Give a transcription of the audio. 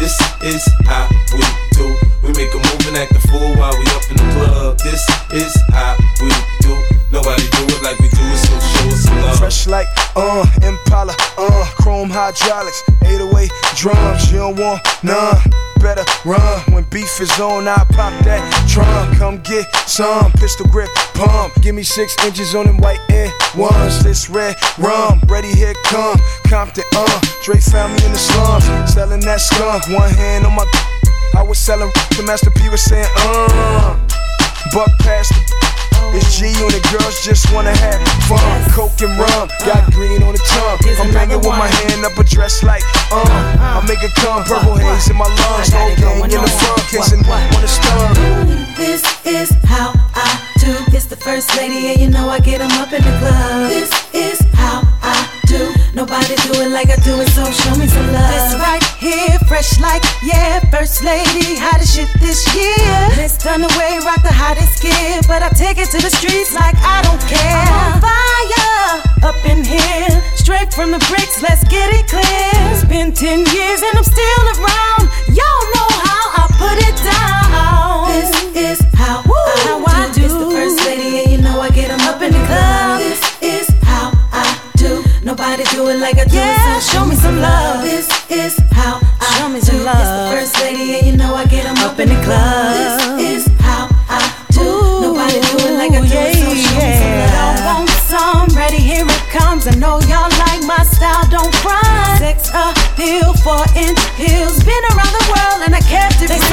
This is how we do. We make a move and act a fool while we up in the club. This is how we do. Nobody do it like we do it, so show us some love. Fresh like, Impala, chrome hydraulics, 808 drums, you don't want none. Better run when beef is on. I pop that trunk. Come get some pistol grip pump. Give me 6 inches on them white Air Ones. This red rum, ready here come Compton. Drake found me in the slums, selling that skunk. One hand on my. I was selling. The Master P was saying, buck past the. It's G and the girls just wanna have fun. Coke and rum, got green on the tongue. I'm hanging with my hand up a dress like I make it come, purple haze in my lungs. No gang in the front, case anyone wanna stun. This is how I do. It's the first lady and you know I get 'em up in the club. This is how I do. Nobody do it like I do it, so show me some love. This right here, fresh like, yeah, first lady, hottest shit this year. Miss Dunaway, rock the hottest gear, but I take it to the streets like I don't care. I'm on fire, up in here, straight from the bricks, let's get it clear. It's been 10 years and I'm still around, y'all know how I put it down. This is how I do. It's the first lady and you know I get 'em up in the club. This is how I do. Nobody do it like I do it, so show me some love. This is how I show me some love. It's the first lady and you know I get 'em up in the club. This is how I do. Nobody do it like I do it, so show me some love. Y'all want some? Ready, here it comes. I know y'all like my style, don't front. Sex appeal, 4-inch heels. Been around the world and I kept it real.